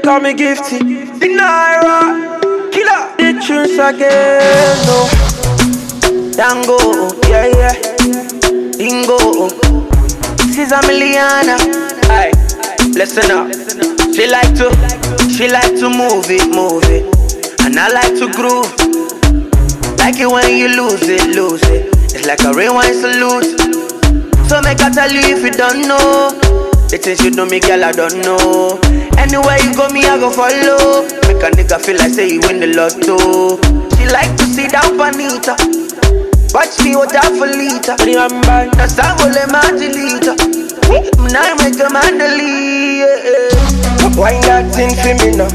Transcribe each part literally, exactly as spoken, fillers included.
call me Gifty. The Naira Killer. The tunes again, no. Tango, yeah, yeah. Dingo. She's a Miliana. Aye, listen up. She like to, she like to move it, move it. And I like to groove. Like it when you lose it, lose it. It's like a rewind salute. So make I tell you if you don't know. The things you do me, girl, I don't know. Anywhere you go, me, I go follow. Make a nigga feel like say you win the lotto. She like to sit down, Panita. Watch me with that for liter. Remember, that's how we'll imagine. Now make a man delete. Wind that thing for me now.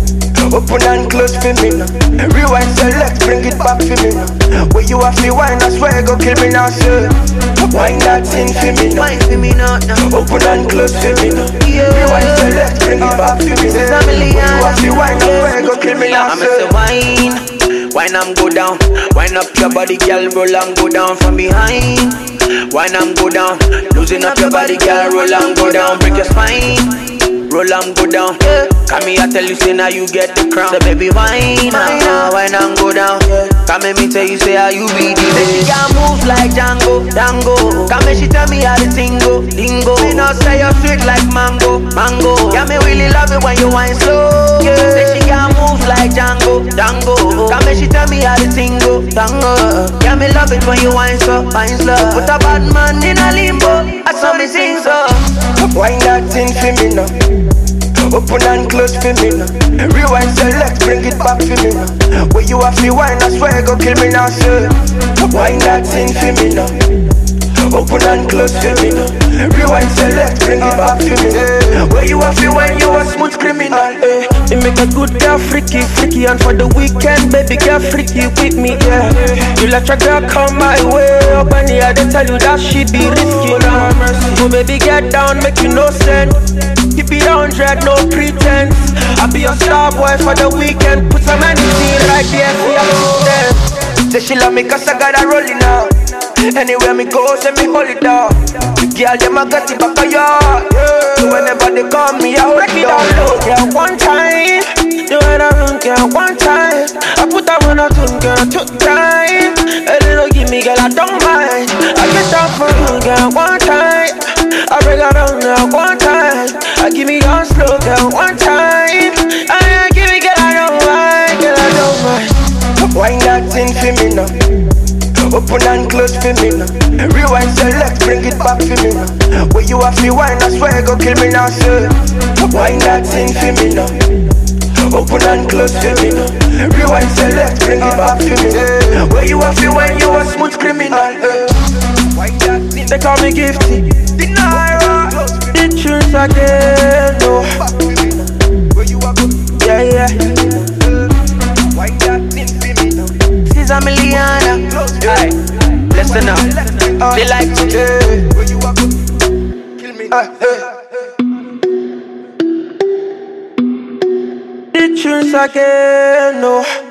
Open and close for me now. Rewind, select, bring it back for me now. Where you have to wine, I swear go kill me now, sir. Wind that thing for me now. Wine for me now. Open and close for me now. Rewind, select, bring it back for me now. Where you have to wine, I swear go kill me now, sir. I'm wine, wine and go down. Wind up your body, girl, roll and go down from behind. Wine and go down, losing up your body, girl, roll and go down, break your spine. Roll and go down, yeah. Come here, I tell you, say now you get the crown. So baby, wine, now, wine and go down, yeah. Come here, me tell you, say how you be the best. She got moves like Django, Django. Come here, she tell me how the thing go, dingo. Me not say you're sweet like mango, mango. Yeah, me really love it when you wine slow, yeah. Say she got moves like Django, Django. Come here, she tell me how the thing go, tango. Yeah, me love it when you wine so, wine slow. Put a bad man in a limbo, I saw me sing so. Wine that thing for me now. Open and close for me now. Rewind, select, bring it back for me now. Where you have to wine, I swear go kill me now, sir. Wine that thing for me now. Open and close for me now. Rewind, select, bring it back to me. Where you have to wine, you a smooth criminal. Eh. You make a good girl freaky, freaky. And for the weekend, baby girl freaky with me, yeah. You let your girl come my way. Up and yeah, they tell you that she be risky. So baby get down, make you no sense. Keep it one hundred, no pretense. I be your star boy for the weekend. Put some energy right there for your assistant. Say she love me cause I got her rolling out. Anywhere me go, say me hold it down. The girl, them I got it back of yard. So whenever they call me, I hold it down. Girl, one time, do it around, girl, one time. I put that one out on girl, two time. A little give me, girl, I don't mind. I get down for you, girl, one time. I bring her down, girl, one time. I give me down slow, girl, one time. I give me, girl, I don't mind, girl, I don't mind. Wind that thing for me now. Open and close for me now. Rewind, select, bring it back for me now. Where you have to wine, I swear go kill me now, sir. Wind that thing for me now. Open and close for me now. Rewind, select, bring it back for me now. Where you have to wine, you a smooth criminal. They call me Gifty. The Naira. The tunes again, no. Yeah, yeah. Wind that thing for me now. She's a Miliana. Aye, listen up. They like to kill me. The tunes again, no.